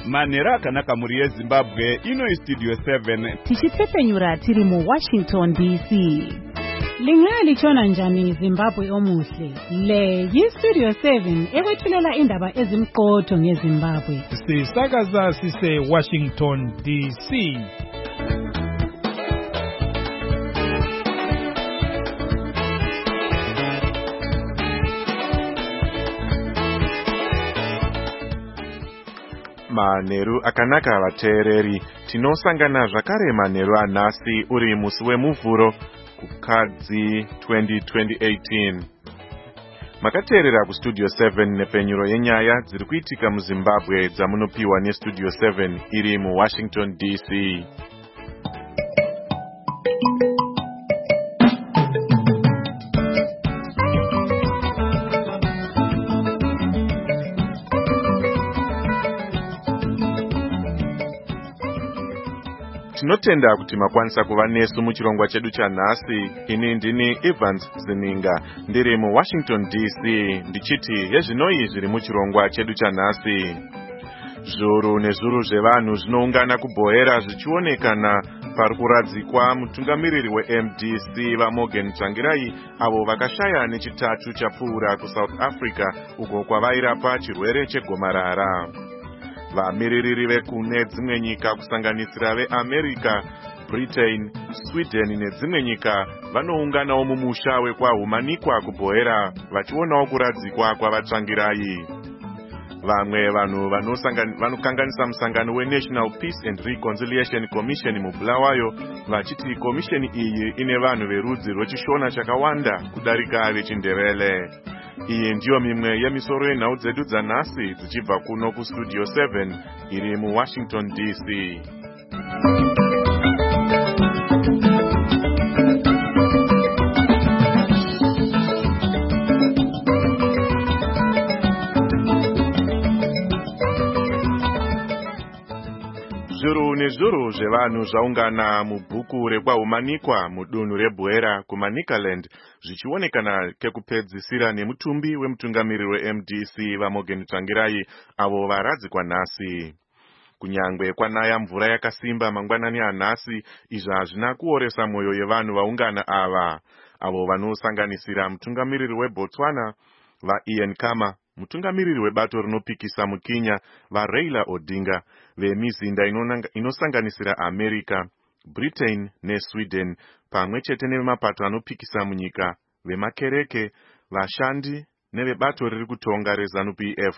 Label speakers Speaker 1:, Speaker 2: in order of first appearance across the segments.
Speaker 1: Manheru akanaka muri yeZimbabwe, ino iStudio 7.
Speaker 2: Tichitsepenyura tiri muWashington DC. Lingalichona njani Zimbabwe omuhle? Le yiStudio 7 ekwethulela indaba ezimqotho ngeZimbabwe.
Speaker 3: Sisakaza sise Washington DC.
Speaker 4: Manheru akanaka vateereri, tinosangana zvakare manheru anhasi uri musi wemuvhuro kukadzi 2018. Makateerera kuStudio 7 nepenyuro yenyaya dziri kuitika muZimbabwe dzamunopiwa neStudio 7 iri muWashington DC. Tinotenda kuti makwanisa kuva nesu muchirongwa chedu chanhasi. Ini ndini Evans Zininga ndiri muWashington DC ndichiti yezvinoi zviri muchirongwa chedu chanhasi. Zviuru nezviuru zvevanhu zvinoungana kubhoera zvichionekana parikuradzikwa mutungamiriri weMDC vaMorgan Tsvangirai avo vakashaya nechitatu chapfuura kuSouth Africa uko kwavairapa chirwere chegomarara. Vamiririri vekune dzimwe nyika kusanganisira veAmerica, Britain, Sweden nedzimwe nyika vanounganawo mumusha wekwahumanikwa kubhoera vachionawo kuradzikwa kwavaTsvangirai. Vamwe vanhu vanokanganisa musangano weNational Peace and Reconciliation Commission muBulawayo vachiti komisheni iyi ine vanhu verudzi rwechishona chakawanda kudarika vechiNdebele. Iyi ndiyo mimwe yemisoro yenhau dzedu dzanhasi dzichibva kuno kuStudio 7 iri muWashington DC. Zviuru nezviuru zvevanhu zvaungana mubhuku rekwahumanikwa mudunhu reBwera kuManicaland zvichionekana kekupedzisira nemutumbi wemutungamiriri weMDC vaMorgan Tsvangirai avo varadzikwa nhasi. Kunyangwe kwanaya mvura yakasimba mangwanani anhasi, izvi hazvina kuoresa mwoyo yevanhu vaungana avo vanosanganisira mutungamiriri weBotswana vaIan Khama, mutungamiriri webato rinopikisa muKenya vaRaila Odinga, vemizinda inosanganisira America, Britain neSweden, pamwe chete nevemapato anopikisa munyika, vemakereke, vashandi nevebato riri kutonga reZANU-PF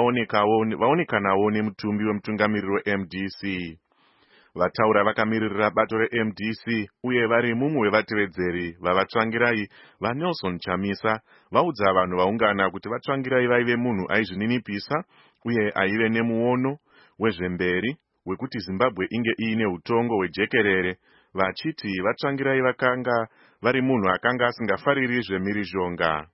Speaker 4: vaonekanawo nemutumbi wemutungamiriri weMDC. Vataura vakamiririra bato reMDC uye vari mumwe wevatevedzeri vavaTsvangirai vaNelson Chamisa vaudza vanhu vaungana kuti vaTsvangirai vaive munhu aizvininipisa uye aive nemuono wezvemberi wekuti Zimbabwe inge iine utongo hwejekerere, vachiti vaTsvangirai vakanga vari munhu akanga asingafariri zvemhirizhonga.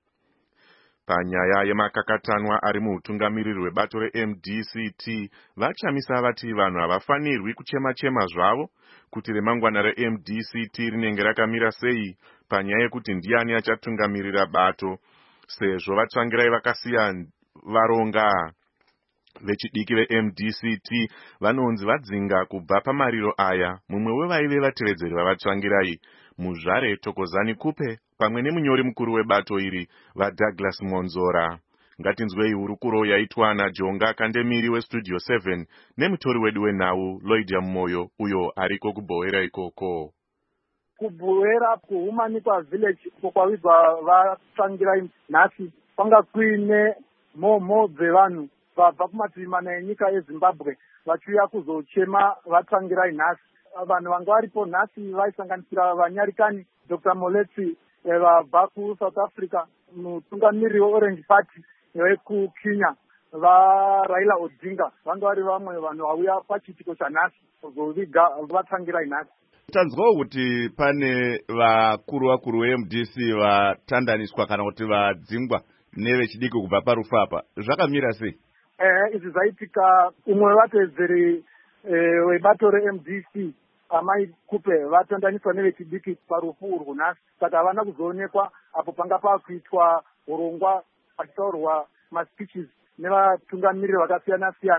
Speaker 4: Panyaya yemakakatanwa ari muutungamiriri webato reMDCT, vaChamisa vati vanhu havafanirwi kuchema-chema zvavo kuti remangwana reMDCT rinenge rakamira sei panyaya yekuti ndiani achatungamirira bato, sezvo vaTsvangirai vakasiya varonga. Vechidiki veMDCT vanonzi vadzinga kubva pamariro aya mumwe wevaive vatevedzeri vavaTsvangirai, Muzvare Thokozani Kupe pamwe nemunyori mukuru webato iri vaDouglas Monzora. Ngatinzwei hurukuro yaitwa naJonga Kandemiri weStudio 7 nemutori wedu wenhau Lloydia Moyo uyo ariko kubhoera ikoko.
Speaker 5: Kubhoera kuHumanikwa village kwavigwa vaTsvangirai nhasi kwanga kuine mhomho dzevanhu vabva kumativi mana enyika yeZimbabwe vachiuya kuzochema vaTsvangirai nhasi. Vanhu vanga varipo nhasi vaisanganisira vanyarikani Dr. Moletsi vabva kuSouth Africa, mutungamiriri weOrange Party wekuKenya vaRaila Odinga vanga vari vamwe vanhu vauya pachiitiko chanhasi kuzoviga vaTsvangirai nhasi.
Speaker 1: Tanzwawo kuti pane vakuru veMDC vatandaniswa kana kuti vadzingwa nevechidiki kubva parufu apa, zvakamira sei?
Speaker 5: Izvi zvaitika umwe wevatevedzeri webato reMDC amai Kupe vatandaniswa nevechidiki parufu urwunhasi, saka havana kuzoonekwa apo panga pakuitwa urongwa pachitaurwa maspeeches nevatungamiriri vakasiyana-siyana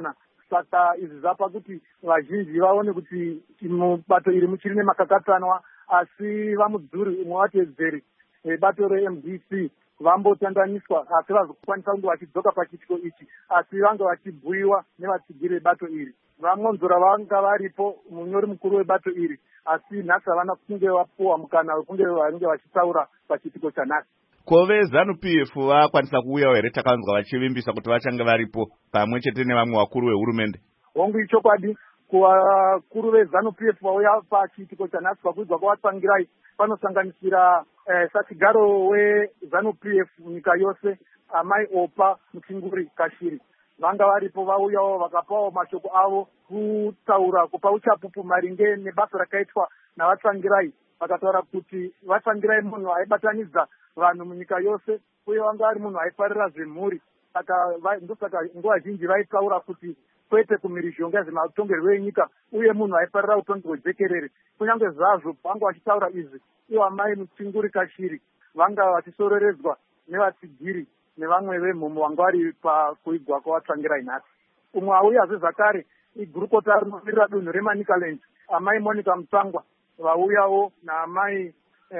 Speaker 5: saka izvi zvapa kuti vazhinji vaone kuti mubato iri muchiri nemakakatanwa, asi vamudzuri umwe vatedzeri vebato reMDC vambotandaniswa, asi vazokwanisa kunge vachidzoka pachiitiko ichi, asi vanga vachibhuyiwa nevatsigiri vebato iri. Vamonzora vanga varipo, munyori mukuru webato iri, asi nhasi havana kunge vapuwa mukana wekunge vange vachitaura pachiitiko chanhasi.
Speaker 1: Ko veZANU-PF vakwanisa kuuyawo here? Takanzwa vachivimbisa kuti vachange varipo pamwe chete nevamwe vakuru vehurumende.
Speaker 5: Hongu ichokwadi, kuvakuru veZANU-PF vauya pachiitiko chanhasi pakuidzwa kwavatsangirai panosanganisira satigaro weZANU-PF nyika yose, Amai Opa Muchinguri Kashiri. Vanga varipo, vauyawo vakapawo mashoko avo kutaura kupa uchapupu maringe nebasa rakaitwa navatsangirai. Vakataura kuti vatsangirai munhu aibatanidza vanhu munyika yose, uye vanga vari munhu aifarira zvemhuri. Saka ndosaka nguva zhinji vaitaura kuti kwete kumhirizhonga zvematongerwo enyika, uye munhu aifarira utongi hwejekerere. Kunyange zvazvo vanga vachitaura izvi, ivo Amai Muchinguri Kashiri vanga vachisororedzwa nevatsigiri nevamwe vemhumo vanga vari pakuigwa kwavatsangirai nhasi. Umwe auyazve zvakare igurukota rinomirira dunhu reManicaland, Amai Monica Mutsangwa, vauyawo naamai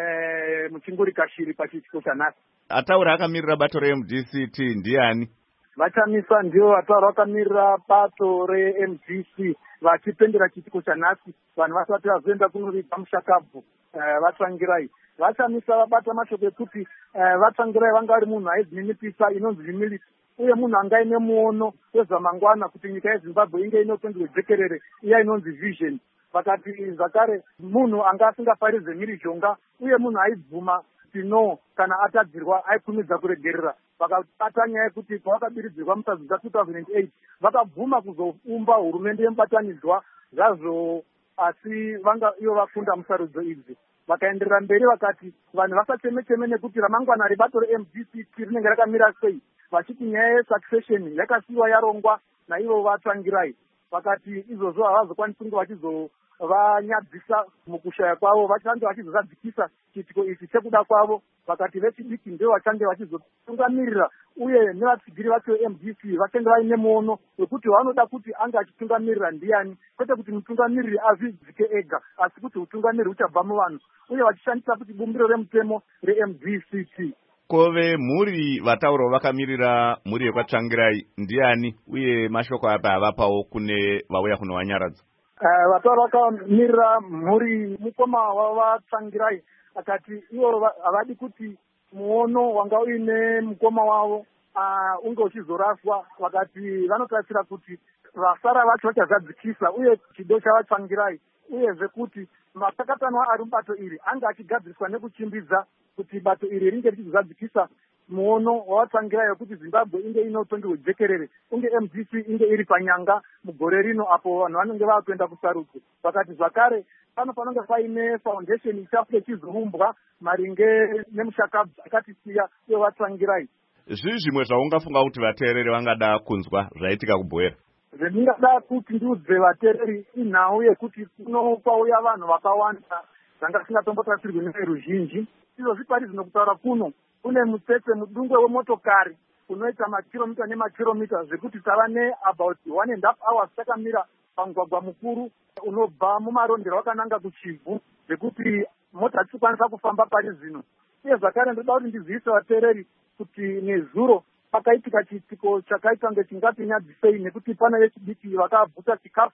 Speaker 5: Muchinguri Kashiri pachiitiko chanhasi.
Speaker 1: Ataura akamirira bato reMDC ndiani?
Speaker 5: Vachamisa ndio vataura vakamirira bato reMDC vachipendera chiitiko chanhasi, vanhu vasati vazoenda kunoviga mushakabvu vatsangirai. Vachamisa vabata mashoko ekuti vatsangirai vanga vari munhu aidzinimipisa inonzi humility, uye munhu anga aine muono wezvamangwana kuti nyika yeZimbabwe inge ine utongi hwejekerere, iya inonzi vision. Vakati zvakare munhu anga asingafaridze mhirizhonga, uye munhu aibvuma kuti no kana atadzirwa aikumidza kuregerera. Vakabata nyaya yekuti pavakabiridzirwa mutazidza 2008 vakabvuma kuzoumba hurumende yemubatanidzwa zvazvo, asi vanga ivo vakunda musarudzo idzi. Vakaenderera mberi vakati vanhu vasacheme-cheme nekuti ramangwana rebato reMDC rinenge rakamira sei, vachiti nyaya yesuccession yakasiyiwa yarongwa naivo vatsangirai. Vakati izvozvo havazokwanisi kunge vachizovanyadzisa mukushaya kwavo, vachange vachizozadzikisa chiitiko ichi chekuda kwavo. Vakati vechidiki ndio vachange vachizotungamirira, uye nevatsigiri vacho MDC vachange vaine muono wekuti vanoda kuti ange achitungamirira ndiani, kwete kuti mutungamiriri azvidzike ega, asi kuti utungamiriri uchabva muvanhu, uye vachishandisa kuti bumbiro remutemo reMDCT.
Speaker 1: Kove mhuri vataurawo vakamirira mhuri yekwatsvangirai ndiani, uye mashoko apa havapawo kune vauya kunowanyaradza?
Speaker 5: Vataura vakamirira mhuri mukoma wavatsvangirai, akati ivo havadi kuti muono wanga uine mukoma wavo unge uchizoraswa. Vakati vanotarisira kuti vasara vacho vachazadzikisa, uye chido chavatsvangirai, uyezve kuti makakatanwa ari mubato iri anga achigadziriswa nekuchimbidza kuti bato iri ringe richizadzikisa muono wavatsvangirai wekuti Zimbabwe inge ine utongi hwejekerere, unge MDC inge iri panyanga mugore rino apo vanhu vanenge vakuenda kusarudzo. Vakati zvakare panofanonge paine foundation ichafuke ichizoumbwa maringe nemushakabvu akatisiya uye vatsvangirai.
Speaker 1: Zvii zvimwe zvaungafunga kuti vateereri vangada kunzwa zvaitika kubhoera?
Speaker 5: Zvendingada kuti ndiudze vateereri inhau yekuti kunouya vanhu vakawanda zvanga singatombotarisirwi neveruzhinji. Izvozvi Paris nokutaura kuno kune mutsetse mudungwe wemotokari unoita makiromita nemakiromita zvekuti tava neabout 1.5 hours takamira pamugwagwa mukuru unobva mumarondero wakananga kuchivhu, zvekuti mota hadzikwanisa kufamba Paris zvino. Uye zvakare ndoda kuti ndizivise vateereri kuti nezuro pakaitika chiitiko chakaita kunge chingapinyadzisei, nekuti pana vechidiki vakabvuta chikafu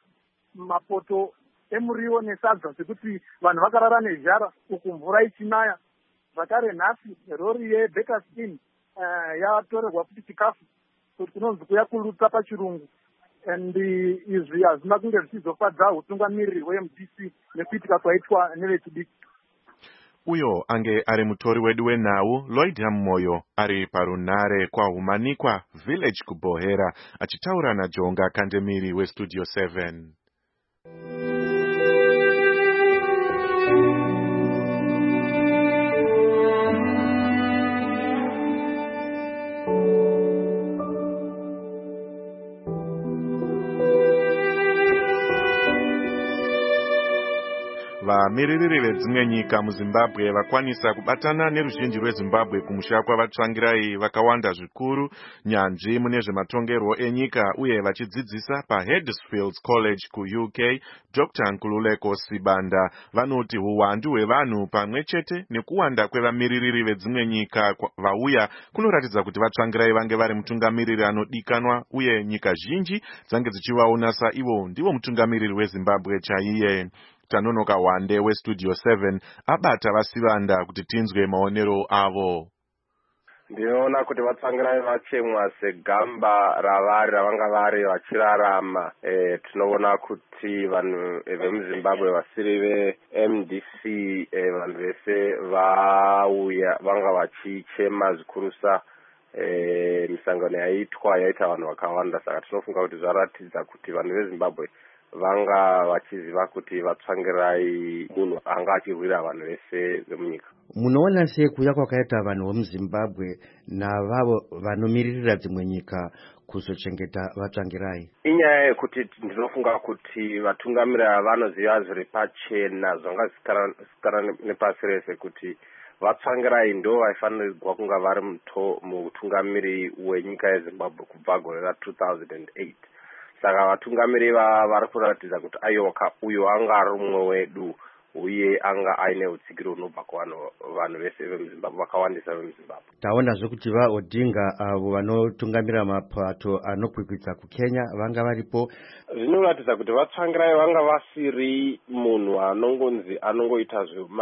Speaker 5: mapoto emuriwo nesadza zvekuti vanhu vakarara nezhara uku mvura ichinaya. Zvakare nhasi rori yeBeckerskin yatorerwa kuti chikafu kunonzi kuyakurutsa pachirungu, and izvi hazvina kunge zvichizofadza utungamiriri hweMDC nekuitika kwaitwa nevechidiki.
Speaker 4: Uyo ange ari mutori wedu wenhau Lloyd Hamoyo ari parunare kwaHumanikwa Village kuBhohera achitaura naJonga Kandemiri weStudio 7. Vamiririri vedzimwe nyika muZimbabwe vakwanisa kubatana neruzhinji rweZimbabwe kumusha kwavatsvangirai vakawanda zvikuru, nyanzvi mune zvematongerwo enyika uye vachidzidzisa paHuddersfield College kuUK. Dr. Nkululeko Sibanda vanoti huwandu hwevanhu pamwe chete nekuwanda kwevamiririri vedzimwe nyika vauya kunoratidza kuti vatsvangirai vange vari mutungamiriri anodikanwa uye nyika zhinji dzange dzichivaona saivo ndivo mutungamiriri weZimbabwe chaiye. Tanonoka Wande weStudio 7 abata vaSibanda kuti tinzwe maonero avo.
Speaker 6: Ndinoona kuti vatsvangirai vachemwa segamba ravari ravanga vari vachirarama. Tinoona kuti vanhu vemuZimbabwe vasiri veMDC vanhu vese vauya vanga vachichema zvikurusa misangano yaita vanhu vakawanda. Saka tinofunga kuti zvaratidza kuti vanhu veZimbabwe vanga vachiziva kuti vatsvangirai munhu anga achirwira vanhu vese vemunyika.
Speaker 7: Munoona sei kuuya kwakaita vanhu vemuZimbabwe navavo vanomiririra dzimwe nyika kuzochengeta vatsvangirai?
Speaker 6: Inyaya yekuti ndinofunga kuti vatungamirira vanoziva zviri pachena zvanga zvisikana nepasi rese kuti vatsvangirai ndo vaifanirwa kunga vari mutungamiri wenyika yeZimbabwe kubva gore ra2008. Saka vatungamiri vari kuratidza kuti ayoka uyo anga ari umwe wedu uye anga aine utsigiro unobva kuvanhu vese vemuZimbabwe vakawandisa vemuZimbabwe.
Speaker 7: Taonazve kuti vaOdinga avo vanotungamira mapato anokwikwidza kuKenya vanga varipo.
Speaker 6: Zvinoratidza kuti vatsvangirai vanga vasiri munhu anongoita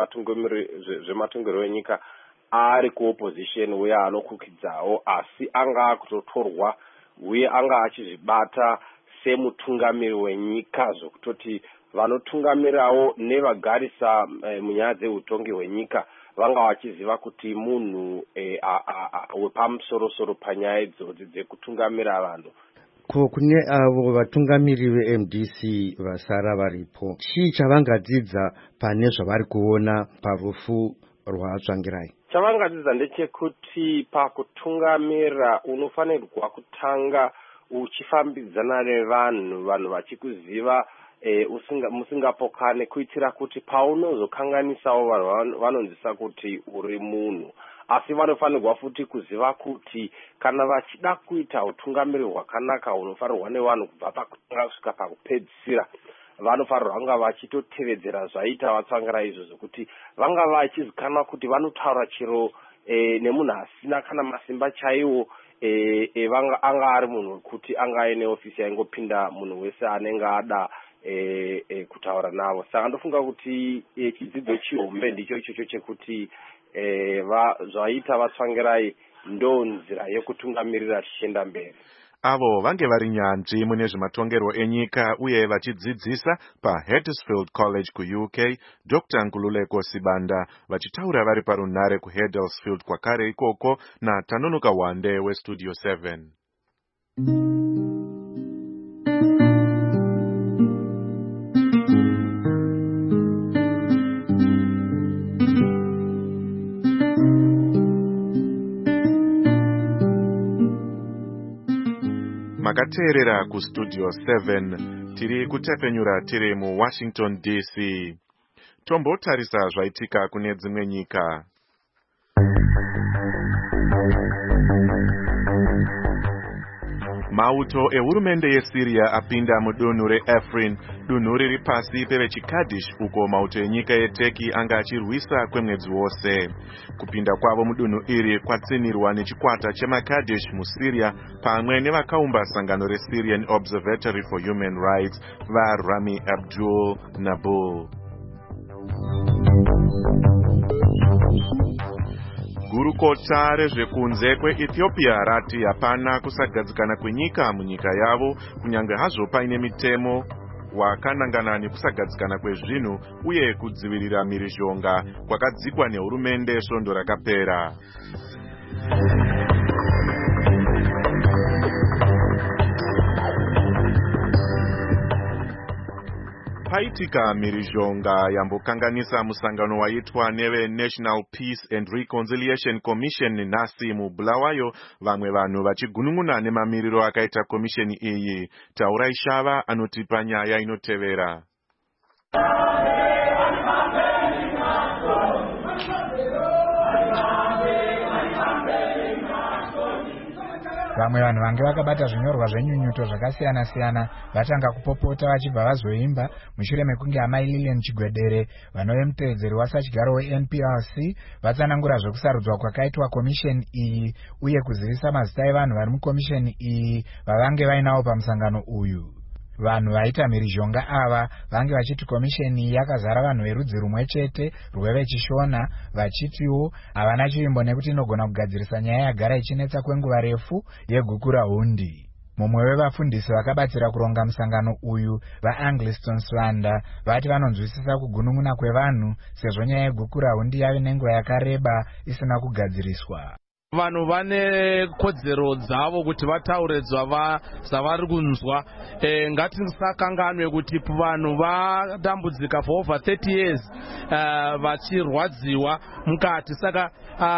Speaker 6: zvematongerwo enyika ari kuopposition uye anokwikidzawo, asi anga akutotorwa uye anga achizvibata semutungamiri wenyika, zvokutoti vanotungamirawo nevagarisa munyaya dzeutongi hwenyika vanga vachiziva kuti munhu wepamusoro-soro panyaya idzodzi dzekutungamira vanhu.
Speaker 7: Kune avo vatungamiri veMDC vasara varipo, chii chavangadzidza pane zvavari kuona parufu rwatsvangirai?
Speaker 6: Chavangadzidza ndechekuti pakutungamira unofanirwa kutanga uchifambidzana nevanhu vachikuziva musingapokane, kuitira kuti paunozokanganisawo vanhu vanonzisa kuti uri munhu. Asi vanofanirwa futi kuziva kuti kana vachida kuita utungamiri hwakanaka unofanirwa nevanhu kubva pakutanga kusvika pakupedzisira, vanofanirwa vanga vachitotevedzera zvaita vatsvangirai izvozvo, kuti vanga vachizikanwa kuti vanotaura chero nemunhu asina kana masimba chaiwo. Anga ari munhu wekuti anga aine ofisi yaingopinda munhu wese anenge ada kutaura navo. Saka ndofunga kuti chidzidzo chihombe ndicho ichocho chekuti zvaita vatsvangirai ndo nzira yekutungamirira tichienda mberi.
Speaker 4: Avo vange vari nyanzvi mune zvematongerwo enyika uye vachidzidzisa paHuddersfield College kuUK. Dr. Nkululeko Sibanda vachitaura vari parunhare kuHuddersfield kwakare ikoko naTanonoka Wande weStudio 7. Makateerera kuStudio 7 tiri kutepfenyura tiri muWashington DC. Tombotarisa zvaitika kune dzimwe nyika. Mauto ehurumende yeSyria apinda mudunhu reAfrin, dunhu riri pasi pevechikadhish, uko mauto enyika yeTurkey anga achirwisa kwemwedzi wose. Kupinda kwavo mudunhu iri kwatsinirwa nechikwata chemakadhish muSyria pamwe nevakaumba sangano reSyrian Observatory for Human Rights vaRami Abdul Nabul. Gurukota rezvekunze kweEthiopia rati hapana kusagadzikana kwenyika munyika yavo kunyange hazvo paine mitemo wakanangana nekusagadzikana kwezvinhu uye kudzivirira mhirizhonga kwakadzikwa nehurumende svondo rakapera. Paitika mhirizhonga yambokanganisa musangano waitwa neve National Peace and Reconciliation Commission nhasi muBulawayo, vamwe vanhu vachigunun'una nemamiriro akaita komisheni iyi. Taurai Shava anotipa nyaya inotevera.
Speaker 8: Vamwe vanhu vange vakabata zvinyorwa zvenyunyuto zvakasiyana-siyana vatanga kupopota vachibva vazoimba mushure mekunge amai Lilian Chigwedere vanove mutevedzeri wasachigaro weNPRC vatsanangura zvekusarudzwa kwakaitwa komisheni iyi uye kuzivisa mazita evanhu vari mukomisheni iyi vavange vainawo pamusangano uyu. Vanhu vaita mhirizhonga ava vange vachiti komisheni iyi yakazara vanhu verudzi rumwe chete rwevechishona, vachitiwo havana chivimbo nekuti inogona kugadzirisa nyaya yagara ichinetsa kwenguva refu yegukura hundi. Mumwe wevafundisi vakabatsira kuronga musangano uyu vaAngliston Swanda vati vanonzwisisa kugunun'una kwevanhu sezvo nyaya yegukura hundi yave nenguva yakareba isina kugadziriswa.
Speaker 9: Vanhu vane kodzero dzavo kuti vataure zvavari kunzwa. Ngatisakanganwe kuti vanhu vadambudzika for over 30 years vachirwadziwa mukati. Saka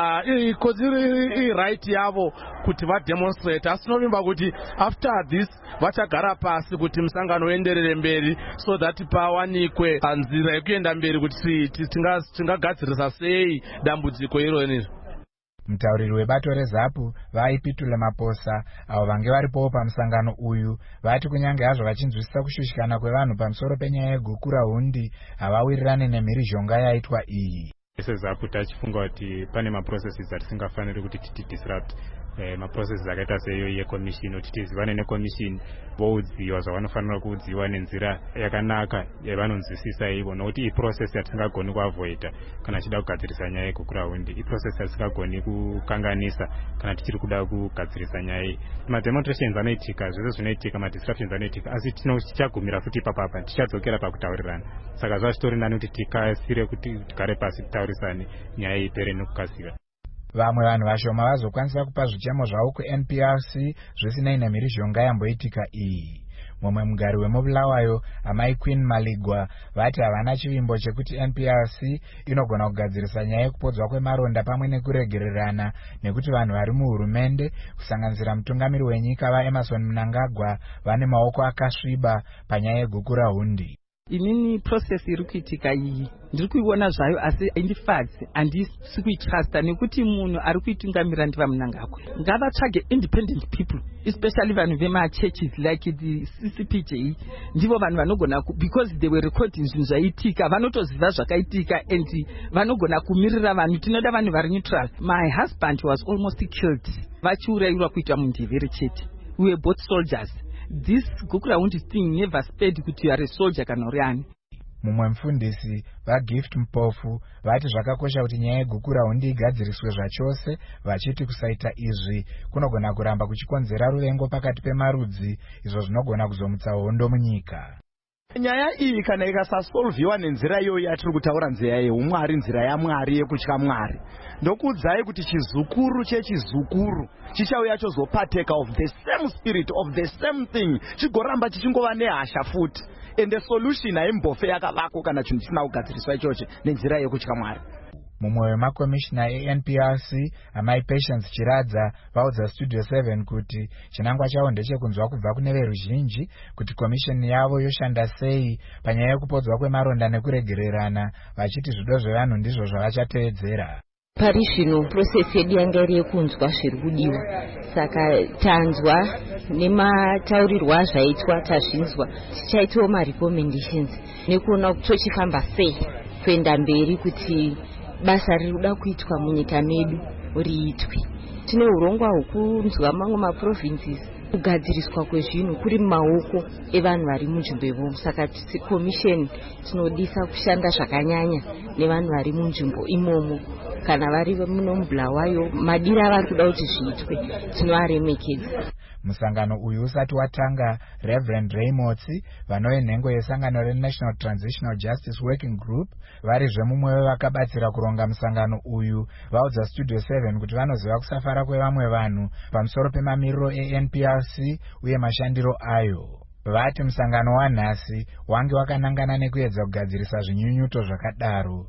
Speaker 9: right yavo kuti vademonstrate. Asi novimba kuti after this vachagara pasi kuti musangano uenderere mberi so that pawanikwe nzira yekuenda mberi kuti tingagadzirisa sei dambudziko ironi.
Speaker 8: Mutauriri webato reZAPU vaipitule Maposa avo vange varipowo pamusangano uyu vati kunyange hazvo vachinzwisisa kushushikana kwevanhu pamusoro penyaya yegukura hundi havawirirane nemhirizhonga yaitwa iyi.
Speaker 10: SeZAPU tachifunga kuti pane maprocesses atisingafaniri kuti titidisrupt. Maprocesses akaita seiyo yekomishini kuti tizivane nekomishini voudziwa zvavanofanira kuudziwa nenzira yakanaka yavanonzwisisa ivo, nokuti iprocess yatisingagoni kuavoida kana tichida kugadzirisa nyaya yegukura hundi, iprocess yatisingagoni kukanganisa kana tichiri kuda kugadzirisa nyaya iyi. Mademonstrations anoitika, zvese zvinoitika, madisruptions anoitika, asi tichagumira futi ipapapa tichadzokera pakutaurirana. Saka zvazvitori nani kuti tikasire kuti tigare pasi titaurisane nyaya ipere nekukasira.
Speaker 8: Vamwe vanhu vashoma vazokwanisa kupa zvichemo zvavo kuNPRC zvisinei nemhirizhonga yamboitika iyi. Mumwe mugari wemubulawayo amai Queen Maligwa vati havana chivimbo chekuti NPRC inogona kugadzirisa nyaya yekupodzwa kwemaronda pamwe nekuregererana nekuti vanhu vari muhurumende kusanganisira mutungamiri wenyika vaEmmerson Mnangagwa vane maoko akasviba panyaya yegukura hundi.
Speaker 11: Inini process iri kuitika iyi ndiri kuiona zvayo asi indifadzi handisi kuitrasta nekuti munhu ari kuitungamira ndiva Mnangagwa. Ngavatsvage independent people, especially vanhu vemachurches like the CCPJ, ndivo vanhu vanogona because they were recording zvinhu zvaitika, vanotoziva zvakaitika and vanogona kumirira vanhu. Tinoda vanhu vari neutral. My husband was almost killed vachiurayirwa kuitwa mundevere chete. We were both soldiers. This gukura hundi thing never spared kuti you are a soldier kana uri ani.
Speaker 8: Mumwe mufundisi vaGift Mpofu vati zvakakosha kuti nyaya yegukura hundi igadziriswe zvachose, vachiti kusaita izvi kunogona kuramba kuchikonzera ruvengo pakati pemarudzi, izvo zvinogona kuzomutsa hondo munyika.
Speaker 12: Nyaya iyi kana ikasasolviwa nenzira iyoyi yatiri kutaura, nzira yeumwari, nzira yaMwari yekutya Mwari, ndokuudzai kuti chizukuru chechizukuru chichauya chozopateka of the same spirit of the same thing, chigoramba chichingova nehasha futi, and the solution haimbofe yakavako kana chinhu chisina kugadziriswa ichoche nenzira yekutya Mwari.
Speaker 8: Mumwe wemakomishina eNPRC amai Patience Chiradza vaudza Studio 7 kuti chinangwa chavo ndechekunzwa kubva kune veruzhinji kuti komishini yavo yoshanda sei panyaya yekupodzwa kwemaronda nekuregererana, vachiti zvido zvevanhu ndizvo zvavachatevedzera.
Speaker 13: Pari zvino process yedu yanga iri yekunzwa zviri kudiwa, saka tanzwa nemataurirwa azvaitwa tazvinzwa, tichaitawo marecommendations nekuona kuti tochifamba sei kuenda mberi kuti basa riri kuda kuitwa munyika medu riitwe. Tine urongwa hwekunzwa mamwe maprovinces, kugadziriswa kwezvinhu kuri mumaoko evanhu vari munzvimbo ivomo. Saka commission tinodisa kushanda zvakanyanya nevanhu vari munzvimbo imomo, kana vari muno mubulawayo, madira avari kuda kuti zviitwe tinovaremekedza.
Speaker 8: Musangano uyu usati watanga, Reverend Raymotsi vanove nhengo yesangano reNational Transitional Justice Working Group varizve mumwe wevakabatsira kuronga musangano uyu vaudza Studio 7 kuti vanoziva kusafara kwevamwe vanhu pamusoro pemamiriro eNPRC uye mashandiro ayo. Vati musangano wanhasi wange wakanangana nekuedza kugadzirisa zvinyunyuto zvakadaro.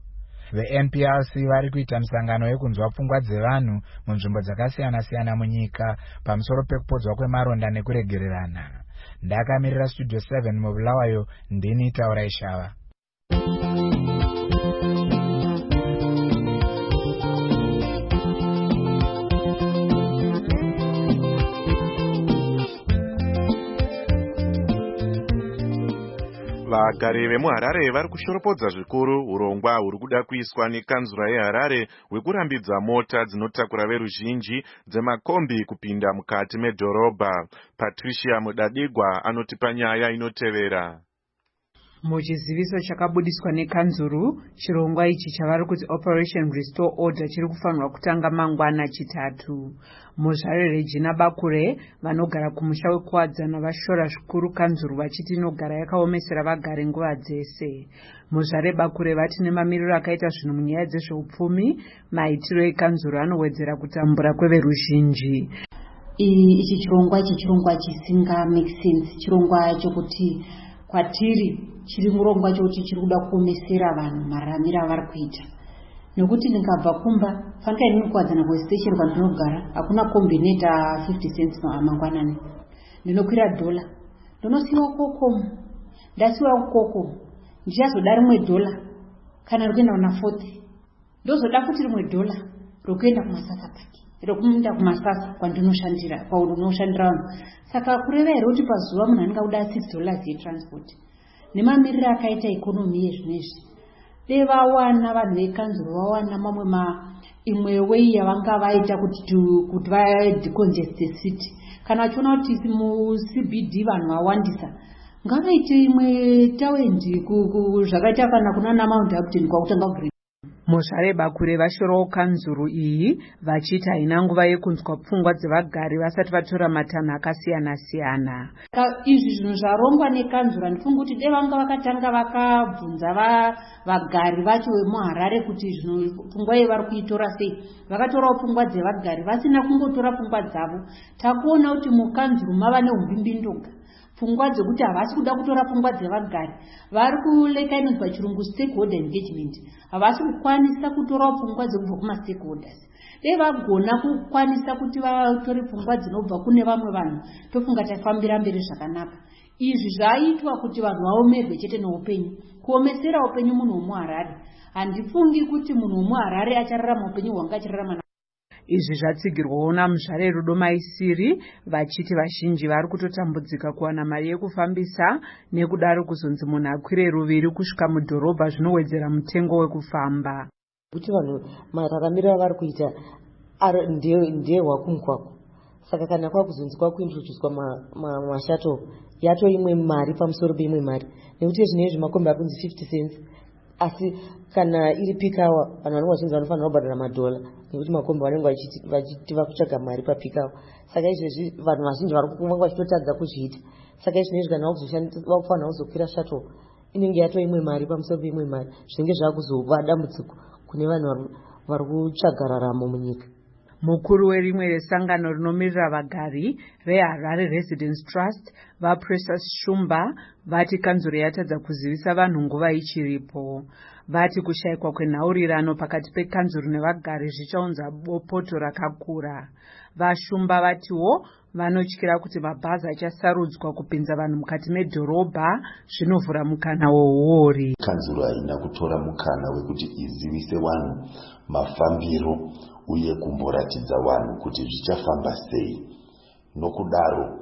Speaker 8: VeNPRC vari kuita musangano yekunzwa pfungwa dzevanhu munzvimbo dzakasiyana-siyana munyika pamusoro pekupodzwa kwemaronda nekuregererana. Ndakamirira Studio 7 mubulawayo, ndini Taurai Shava.
Speaker 4: Vagari vemuHarare vari kushoropodza zvikuru urongwa huri kuda kuiswa nekanzura yeHarare hwekurambidza mota dzinotakura veruzhinji dzemakombi kupinda mukati medhorobha. Patricia Mudadigwa anotipa nyaya inotevera.
Speaker 14: Muchiziviso chakabudiswa nekanzuru, chirongwa ichi chavari kuti Operation Restore Order chiri kufanirwa kutanga mangwana chitatu. Muzvare Regina Bakure vanogara kumusha wekuwadzana vashora zvikuru kanzuru vachiti inogara yakaomesera vagari nguva dzese. Muzvare Bakure vati nemamiriro akaita zvinhu munyaya dzezveupfumi, maitiro ekanzuru anowedzera kutambura kweveruzhinji.
Speaker 15: Ichi chirongwa chisinga make sense, chirongwa chokuti kwatiri chiri murongwa chokuti chiri kuda kuomesera vanhu mararamiro avari kuita. Nekuti ndikabva kumba fanika ini kuwadzana kwestation kwandinogara hakuna kombineta 50 cents mangwanani. Ndinokwira $1 ndinosiwa kokomo, ndasiwa kokomo ndichazoda rimwe $1 kana rokuenda kuna 40, ndozoda kuti rimwe $1 rokuenda kumasasa paki rokuenda kumasasa kwandinoshandira kwaunoshandira vanhu. Saka kureva here kuti pazuva munhu anenge kuda $6 yetransport. Nemamiriro akaita ikonomi yezvinezvi dei vawana vanhu vekanzuru vawana mamwe imwe way yavanga vaita kuti vadecongeste city. Kana vachiona kuti muCBD vanhu vawandisa ngavaite imwe tawendi zvakaita kana kunana Mount Upton kwakutanga kugrid.
Speaker 14: Muzvare Bakure vashorawo kanzuru iyi vachiti haina nguva yekunzwa pfungwa dzevagari vasati vatora matanho akasiyana-siyana.
Speaker 15: Izvi zvinhu zvarongwa nekanzuru handifungi kuti dei vanga vakatanga vakabvunza vagari vacho vemuHarare kuti zvinhu pfungwa iyi vari kuitora sei. Vakatorawo pfungwa dzevagari vasina kungotora pfungwa dzavo. Takuona kuti mukanzuru mava neumbimbindoga. Pfungwa dzekuti havasi kuda kutora pfungwa dzevagari. Vari kuleka inonzwa chirungu stakeholder engagement. Havasi kukwanisa kutora pfungwa dzekubva kuma-stakeholders. Dei vagona kukwanisa kuti vatore pfungwa dzinobva kune vamwe vanhu tofunga tafambira mberi zvakanaka. Izvi zvaitwa kuti vanhu vaomerwe chete neupenyu. Kuomesera upenyu munhu wemuHarare. Handifungi kuti munhu wemuHarare achararama upenyu hwanga achirarama.
Speaker 14: Izvi zvatsigirwawo naMuzvare Rudo Maisiri vachiti vazhinji vari kutotambudzika kuwana mari yekufambisa nekudaro kuzonzi munhu akwire ruviri kusvika mudhorobha zvinowedzera mutengo wekufamba.
Speaker 16: Kuti vanhu mararamiro avari kuita ndiye hwakumkwako. Saka kana kwakuzonzi kwakuintroducwa mashato yato imwe mari pamusoro peimwe mari. Nekuti zvinezvi makombi ari kunzi 50 cents. Asi kana iri peak hour vanhu vanenge vachinzi vanofanira kubhadhara $1 nekuti makombi vanenge vachiti vakutsvaga mari papeak hour. Saka izvezvi vanhu vazhinji vanga vachitotadza kuzviita. Saka izvezvi kana vakufanira kuzokwira shato inenge yato imwe mari pamusoro peimwe mari zvinenge zvakuzova dambudziko kune vanhu vari kutsvaga raramo munyika.
Speaker 14: Mukuru werimwe resangano rinomirira vagari reHarare Residence Trust vaPrecious Shumba vati kanzuru yatadza kuzivisa vanhu nguva ichiripo. Vati kushayikwa kwenhaurirano pakati pekanzuru nevagari zvichaunza bopoto rakakura. VaShumba vatiwo vanotyira kuti mabhazi achasarudzwa kupinza vanhu mukati medhorobha zvinovhura mukana weuori.
Speaker 17: Kanzuru haina kutora mukana wekuti izivise vanhu mafambiro uye kumboratidza vanhu kuti zvichafamba sei. Nokudaro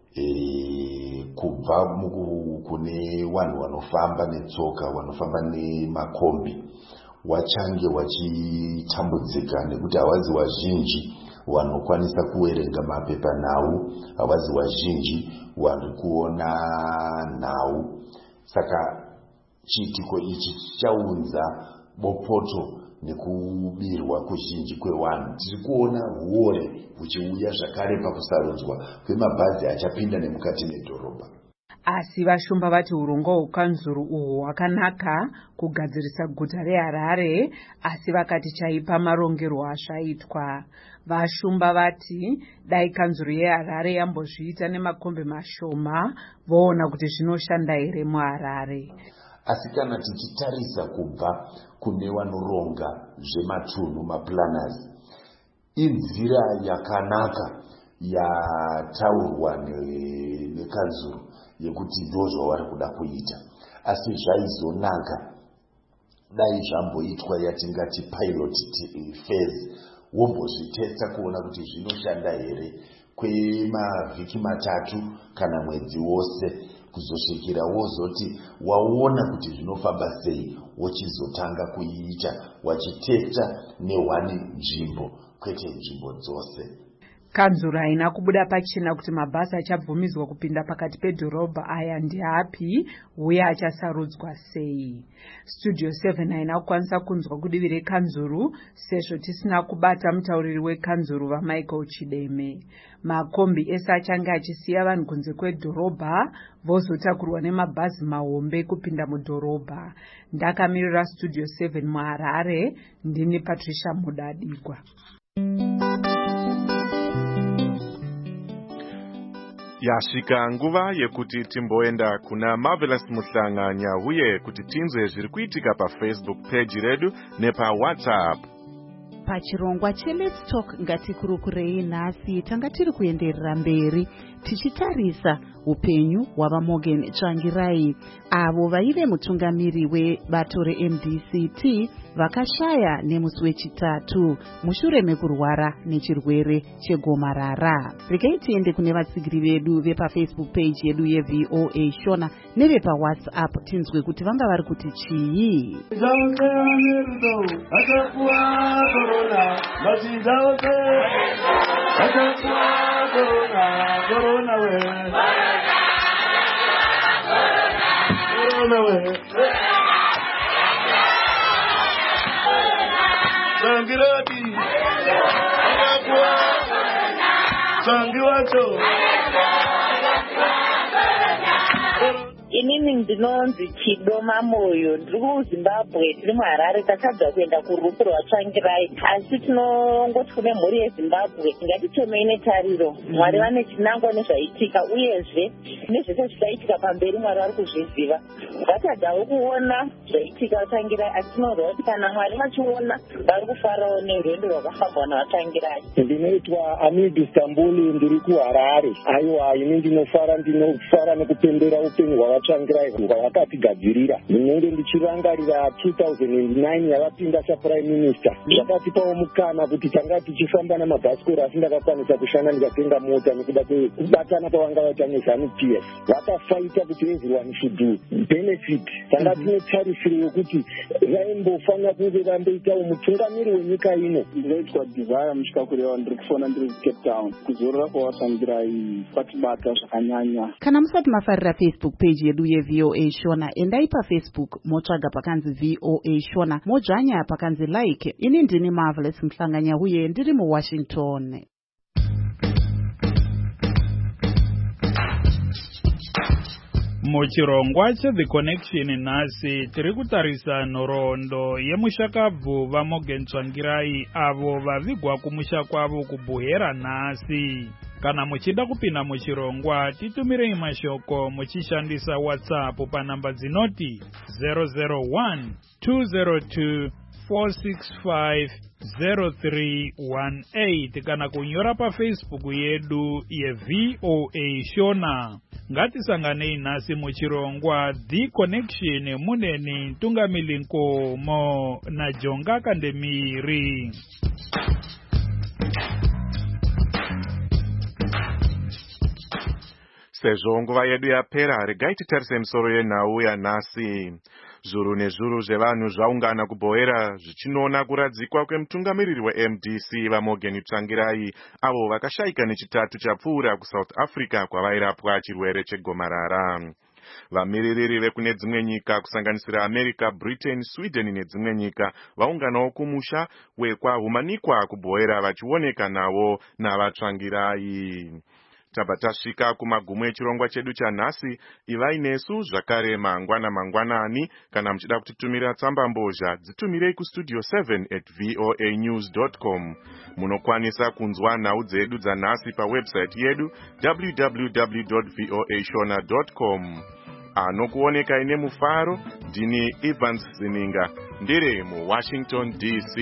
Speaker 17: kubva kune vanhu vanofamba netsoka vanofamba nemakombi wachange wachitambudzika nekuti havazi vazhinji vanokwanisa kuverenga mapepanhau, havazi vazhinji vari kuona nhau. Saka chiitiko ichi chichaunza bopoto nekubirwa kuzhinji kwevanhu. Tiri kuona huore huchiuya zvakare pakusarudzwa kwemabhazi achapinda nemukati medhorobha.
Speaker 14: Asi VaShumba vati urongwa hwekanzuru uhwu hwakanaka kugadzirisa guta reHarare, asi vakati chaipa marongerwo azvaitwa. VaShumba vati dai kanzuru yeHarare yambozviita nemakombi mashoma voona kuti zvinoshanda here muHarare.
Speaker 17: Asi kana tichitarisa kubva kune vanoronga zvematunhu maplanners, inzira yakanaka yataurwa nekanzuru yekuti ndozvo vari kuda kuita. Asi zvaizonaka dai zvamboitwa yatingati pilot phase, wombozvitesta kuona kuti zvinoshanda here kwemavhiki 3 kana mwedzi wose, kuzosvikira wozoti waona kuti zvinofamba sei wochizotanga kuiita wachitesta nehwani nzvimbo kwete nzvimbo dzose.
Speaker 14: Kanzuro haina kubuda pachena kuti mabhasi achabvumidzwa kupinda pakati pedhorobha aya ndiapi uye achasarudzwa sei. Studio 7 haina kukwanisa kunzwa kudivi rekanzuru sezvo tisina kubata mutauriri wekanzuru vaMichael Chideme. Makombi ese achange achisiya vanhu kunze kwedhorobha vozotakurwa nemabhazi mahombe kupinda mudhorobha. Ndakamirira Studio 7 muHarare, ndini Patricia Mudadigwa.
Speaker 4: Yasvika nguva yekuti timboenda kuna Marvelous Muhlanganya uye kuti tinzwe zviri kuitika paFacebook page redu nepaWhatsApp.
Speaker 18: Pachirongwa cheLet's Talk ngatikurukurei nhasi tanga tiri kuenderera mberi tichitarisa upenyu hwavaMorgan Tsvangirai, avo vaive mutungamiri webato reMDCT vakashaya nemusi wechitatu mushure mekurwara nechirwere chegomarara. Regai tiende kune vatsigiri vedu vepafacebook page yedu yeVOA Shona nevepaWhatsApp tinzwe kuti vanga vari kuti chii.
Speaker 19: Inini ndinonzi Chidoma Moyo, ndiri kuZimbabwe, tiri muHarare, takabva kuenda kurufu rwaTsvangirai, asi tinongoti kune mhuri yeZimbabwe ngatitemei netariro. Mwari vane chinangwa nezvaitika uyezve nezvese zvicaitika pamberi Mwari vari kuzviziva. Ngatadawo kuona zvaitika Tsvangirai, asi tinozwa kuti kana Mwari vachiona vari kufarawo nerwendo rwakafambwa navaTsvangirai.
Speaker 20: Ndinoitwa Amid Istanbul, ndiri kuHarare. Aiwa, ini ndinofara nekupembera upenyu hwavaTsvangirai hwavakatigadzirira. Ndinenge ndichirangarira 2009 yavapinda saPrime Minister. Zvakatipawo mukana kuti tanga tichifamba namabhasikoro asi ndakakwanisa kushanda ndikatenga mota nekuda kwekubatana pavanga vaita neZANU-PF. Vakafaita kuti everyone should do benefit. Tanga tine tarisiro yokuti vaimbofanira kunge vamboitawo mutungamiri wenyika ino.
Speaker 5: Ndinoitwa Desire Mushikakureva, ndiri kufona ndiri Cape Town. Kuzorora kwavaTsvangirai kwatibata zvakanyanya.
Speaker 18: Kana musati mafarira Facebook page yedu yeVOA Shona, endai paFacebook motsvaga pakanzi VOA Shona, modzvanya pakanzi like. Ini ndini Marvelous Muhlanganya uye ndiri muWashington.
Speaker 3: Muchirongwa cheThe Connection nhasi tiri kutarisa nhoroondo yemushakabvu vaMorgan Tsvangirai avo vavigwa kumusha kwavo kuBuhera nhasi. Kana muchida kupinda muchirongwa titumirei mashoko muchishandisa WhatsApp panamba dzinoti 001-202-465-0318 kana kunyora paFacebook yedu yeVOA Shona. Ngatisanganei nhasi muchirongwa The Connection muneni Tungamili Nkomo naJonga Kandemiri.
Speaker 4: Sezvo nguva yedu yapera, regai titarise misoro yenhau yanhasi. Zuru nezvuru zvevanhu zvaungana kuBhoera zvichinoona kuradzikwa kwemutungamiriri weMDC vaMorgan Tsvangirai avo vakashayika nechitatu chapfuura kuSouth Africa kwavairapwa chirwere chegomarara. Vamiririri vekune dzimwe nyika kusanganisira America, Britain, Sweden nedzimwe nyika vaunganawo kumusha wekwahumanikwa kuBhoera vachioneka navo navaTsvangirai. Tabva tasvika kumagumo echirongwa chedu chanhasi. Ivai nesu zvakare mangwanani. Kana muchida kutitumira tsamba mbozha dzitumirei kustudio 7@voanews.com. Munokwanisa kunzwa nhau dzedu dzanhasi pawebsite yedu www.voashona.com. Anokuoneka ine mufaro ndini Evans Zininga ndiri muWashington DC.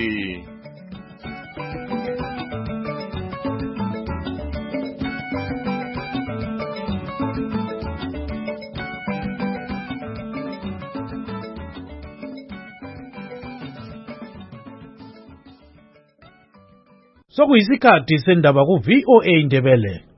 Speaker 3: Sokuyisikhathi sendaba kuVOA Ndebele.